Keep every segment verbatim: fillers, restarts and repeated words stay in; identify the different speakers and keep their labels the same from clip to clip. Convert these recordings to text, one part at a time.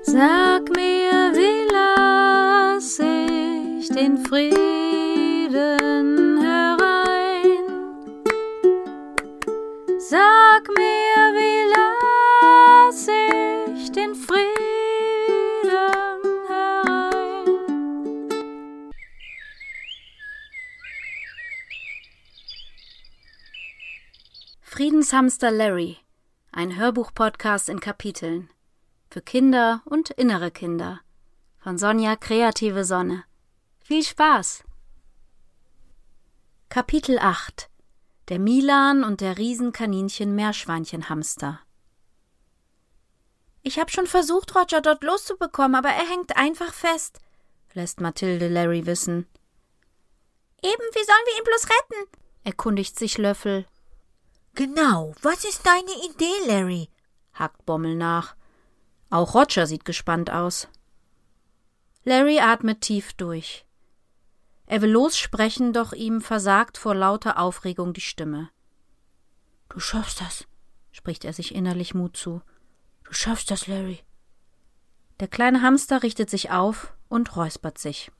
Speaker 1: Sag mir, wie lass ich den Frieden herein? Sag mir, wie lass ich den Frieden herein? Friedenshamster Larry, ein Hörbuch-Podcast in Kapiteln. Für Kinder und innere Kinder. Von Sonja Kreative Sonne. Viel Spaß! Kapitel acht. Der Milan und der Riesenkaninchen-Meerschweinchenhamster. Ich habe schon versucht, Roger dort loszubekommen, aber er hängt einfach fest, lässt Mathilde Larry wissen.
Speaker 2: Eben, wie sollen wir ihn bloß retten?
Speaker 1: Erkundigt sich Löffel.
Speaker 3: Genau, was ist deine Idee, Larry?
Speaker 1: Hakt Bommel nach. Auch Roger sieht gespannt aus. Larry atmet tief durch. Er will lossprechen, doch ihm versagt vor lauter Aufregung die Stimme.
Speaker 3: Du schaffst das, spricht er sich innerlich Mut zu. Du schaffst das, Larry.
Speaker 1: Der kleine Hamster richtet sich auf und räuspert sich.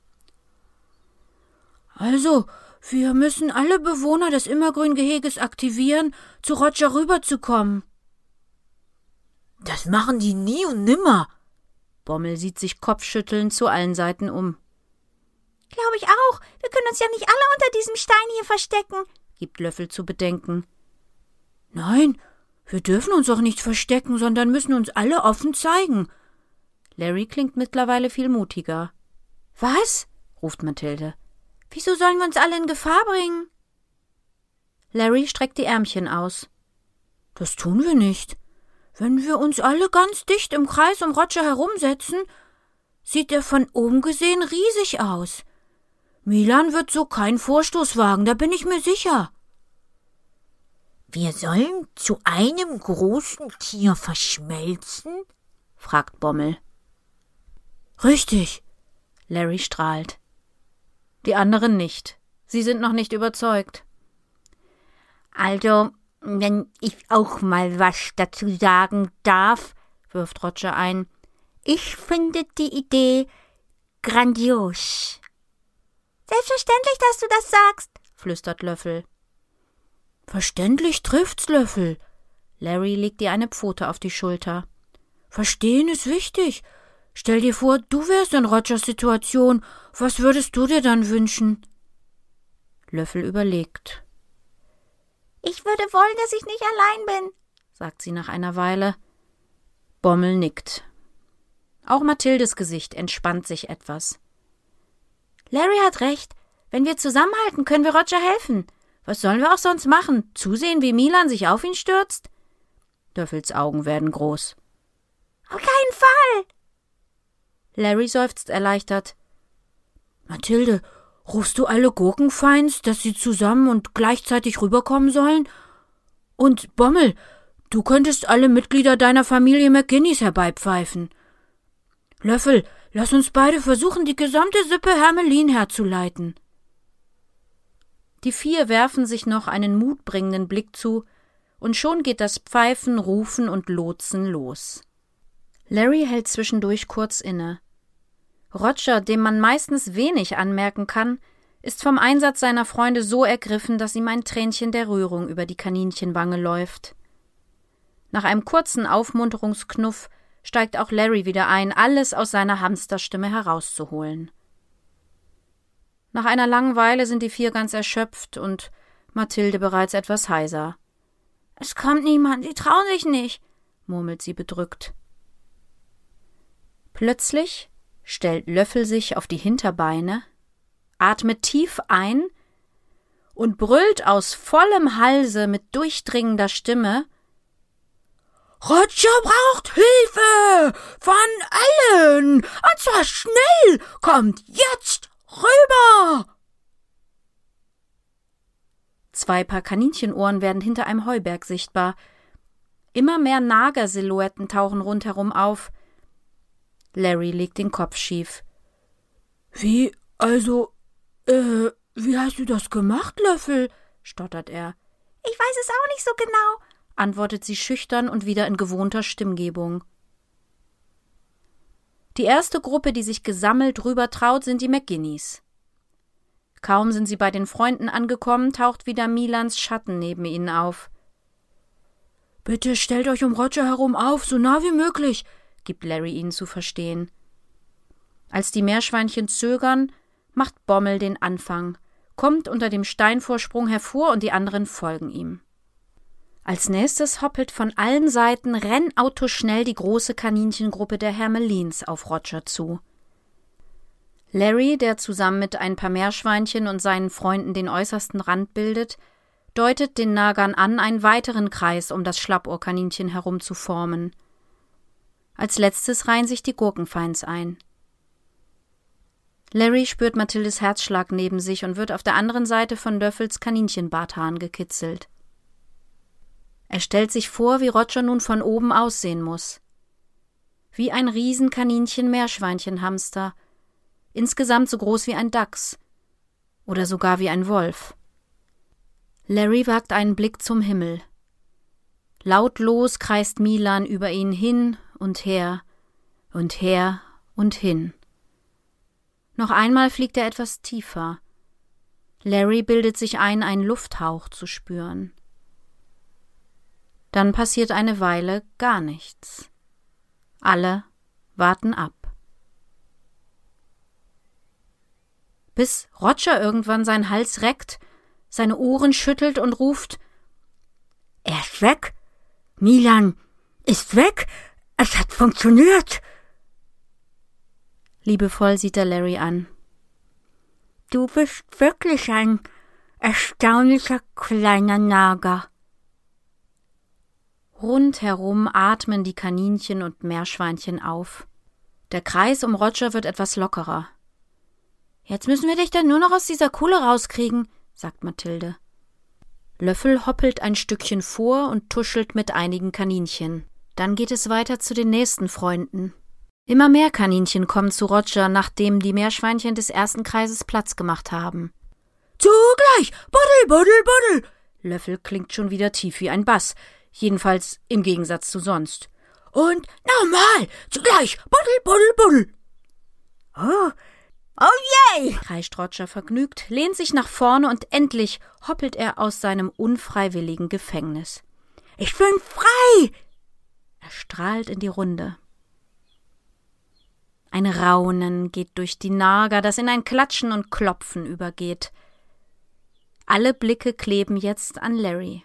Speaker 3: Also, wir müssen alle Bewohner des Immergrün-Geheges aktivieren, zu Roger rüberzukommen. Das machen die nie und nimmer.
Speaker 1: Bommel sieht sich kopfschüttelnd zu allen Seiten um.
Speaker 2: Glaube ich auch. Wir können uns ja nicht alle unter diesem Stein hier verstecken,
Speaker 1: gibt Löffel zu bedenken.
Speaker 3: Nein, wir dürfen uns auch nicht verstecken, sondern müssen uns alle offen zeigen.
Speaker 1: Larry klingt mittlerweile viel mutiger.
Speaker 3: Was?
Speaker 1: Ruft Mathilde.
Speaker 3: Wieso sollen wir uns alle in Gefahr bringen?
Speaker 1: Larry streckt die Ärmchen aus.
Speaker 3: Das tun wir nicht. Wenn wir uns alle ganz dicht im Kreis um Roger herumsetzen, sieht er von oben gesehen riesig aus. Milan wird so keinen Vorstoß wagen, da bin ich mir sicher. Wir sollen zu einem großen Tier verschmelzen?
Speaker 1: Fragt Bommel.
Speaker 3: Richtig.
Speaker 1: Larry strahlt. Die anderen nicht. Sie sind noch nicht überzeugt.
Speaker 2: Also, wenn ich auch mal was dazu sagen darf,
Speaker 1: wirft Roger ein.
Speaker 2: Ich finde die Idee grandios. Selbstverständlich, dass du das sagst,
Speaker 1: flüstert Löffel.
Speaker 3: Verständlich trifft's, Löffel.
Speaker 1: Larry legt ihr eine Pfote auf die Schulter.
Speaker 3: Verstehen ist wichtig. Stell dir vor, du wärst in Rogers Situation. Was würdest du dir dann wünschen?
Speaker 1: Löffel überlegt.
Speaker 2: Ich würde wollen, dass ich nicht allein bin,
Speaker 1: sagt sie nach einer Weile. Bommel nickt. Auch Mathildes Gesicht entspannt sich etwas.
Speaker 2: Larry hat recht. Wenn wir zusammenhalten, können wir Roger helfen.
Speaker 1: Was sollen wir auch sonst machen? Zusehen, wie Milan sich auf ihn stürzt? Löffels Augen werden groß.
Speaker 2: Auf keinen Fall!
Speaker 1: Larry seufzt erleichtert.
Speaker 3: Mathilde, rufst du alle Gurkenfeins, dass sie zusammen und gleichzeitig rüberkommen sollen? Und Bommel, du könntest alle Mitglieder deiner Familie McGinnis herbeipfeifen. Löffel, lass uns beide versuchen, die gesamte Sippe Hermelin herzuleiten.
Speaker 1: Die vier werfen sich noch einen mutbringenden Blick zu, und schon geht das Pfeifen, Rufen und Lotsen los. Larry hält zwischendurch kurz inne. Roger, dem man meistens wenig anmerken kann, ist vom Einsatz seiner Freunde so ergriffen, dass ihm ein Tränchen der Rührung über die Kaninchenwange läuft. Nach einem kurzen Aufmunterungsknuff steigt auch Larry wieder ein, alles aus seiner Hamsterstimme herauszuholen. Nach einer langen Weile sind die vier ganz erschöpft und Mathilde bereits etwas heiser.
Speaker 2: »Es kommt niemand, sie trauen sich nicht«,
Speaker 1: murmelt sie bedrückt. Plötzlich stellt Löffel sich auf die Hinterbeine, atmet tief ein und brüllt aus vollem Halse mit durchdringender Stimme:
Speaker 3: »Roger braucht Hilfe! Von allen! Und zwar schnell! Kommt jetzt rüber!«
Speaker 1: Zwei Paar Kaninchenohren werden hinter einem Heuberg sichtbar. Immer mehr Nagersilhouetten tauchen rundherum auf. Larry legt den Kopf schief.
Speaker 3: »Wie, also, äh, wie hast du das gemacht, Löffel?« stottert er.
Speaker 2: »Ich weiß es auch nicht so genau«,
Speaker 1: antwortet sie schüchtern und wieder in gewohnter Stimmgebung. Die erste Gruppe, die sich gesammelt rüber traut, sind die McGinneys. Kaum sind sie bei den Freunden angekommen, taucht wieder Milans Schatten neben ihnen auf.
Speaker 3: »Bitte stellt euch um Roger herum auf, so nah wie möglich«,
Speaker 1: gibt Larry ihnen zu verstehen. Als die Meerschweinchen zögern, macht Bommel den Anfang, kommt unter dem Steinvorsprung hervor und die anderen folgen ihm. Als nächstes hoppelt von allen Seiten rennautoschnell die große Kaninchengruppe der Hermelins auf Roger zu. Larry, der zusammen mit ein paar Meerschweinchen und seinen Freunden den äußersten Rand bildet, deutet den Nagern an, einen weiteren Kreis um das Schlappohrkaninchen herum zu formen. Als letztes reihen sich die Gurkenfeins ein. Larry spürt Mathildes Herzschlag neben sich und wird auf der anderen Seite von Löffels Kaninchenbarthahn gekitzelt. Er stellt sich vor, wie Roger nun von oben aussehen muss. Wie ein Riesenkaninchen-Meerschweinchen-Hamster, insgesamt so groß wie ein Dachs oder sogar wie ein Wolf. Larry wagt einen Blick zum Himmel. Lautlos kreist Milan über ihn hin und her und her und hin. Noch einmal fliegt er etwas tiefer. Larry bildet sich ein, einen Lufthauch zu spüren. Dann passiert eine Weile gar nichts. Alle warten ab. Bis Roger irgendwann seinen Hals reckt, seine Ohren schüttelt und ruft:
Speaker 3: »Er ist weg! Milan ist weg! Es hat funktioniert!«
Speaker 1: Liebevoll sieht er Larry an.
Speaker 3: »Du bist wirklich ein erstaunlicher kleiner Nager.«
Speaker 1: Rundherum atmen die Kaninchen und Meerschweinchen auf. Der Kreis um Roger wird etwas lockerer.
Speaker 2: »Jetzt müssen wir dich dann nur noch aus dieser Kuhle rauskriegen«, sagt Mathilde.
Speaker 1: Löffel hoppelt ein Stückchen vor und tuschelt mit einigen Kaninchen. Dann geht es weiter zu den nächsten Freunden. Immer mehr Kaninchen kommen zu Roger, nachdem die Meerschweinchen des ersten Kreises Platz gemacht haben.
Speaker 3: »Zugleich! Buddel, buddel, buddel!«
Speaker 1: Löffel klingt schon wieder tief wie ein Bass, jedenfalls im Gegensatz zu sonst.
Speaker 3: »Und normal! Zugleich! Buddel, buddel, buddel!« »Oh, oh je!«
Speaker 1: kreischt Roger vergnügt, lehnt sich nach vorne und endlich hoppelt er aus seinem unfreiwilligen Gefängnis.
Speaker 3: »Ich bin frei!«
Speaker 1: Er strahlt in die Runde. Ein Raunen geht durch die Nager, das in ein Klatschen und Klopfen übergeht. Alle Blicke kleben jetzt an Larry.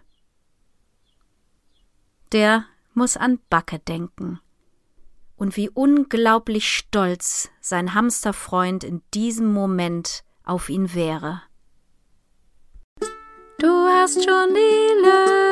Speaker 1: Der muss an Backe denken. Und wie unglaublich stolz sein Hamsterfreund in diesem Moment auf ihn wäre. Du hast schon die Lösung